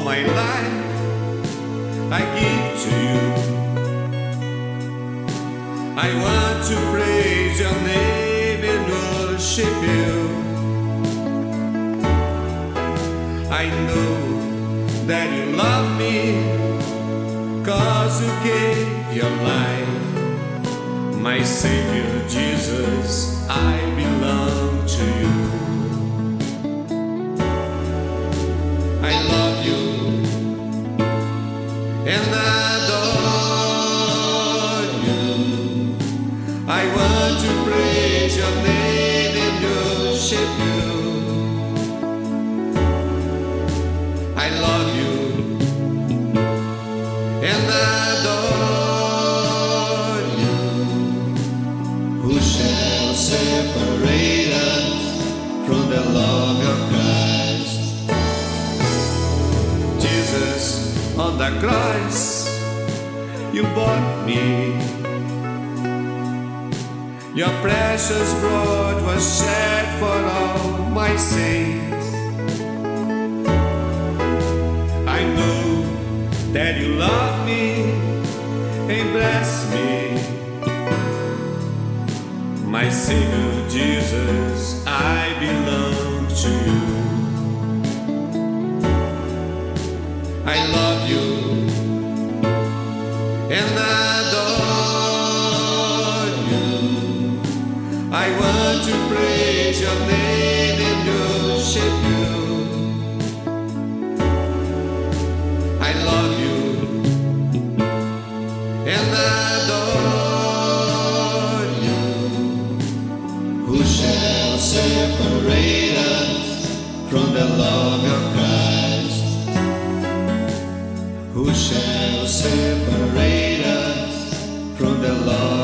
my life I give to you. I want to praise your name and worship you. I know that you love me, 'cause you gave your life. My Savior Jesus, I belong to you. I love you and adore you. I want to praise your name and worship you. I love you and adore you. Who shall separate us from the love of Christ? Jesus, on the cross, you bought me. Your precious blood was shed for all my sins. I know that you love me and bless me. My Savior Jesus, I belong to you. I love you and adore you. I want to praise your name and worship you. I love you and adore you. Who shall separate us from the love of Christ? Who shall separate us from the love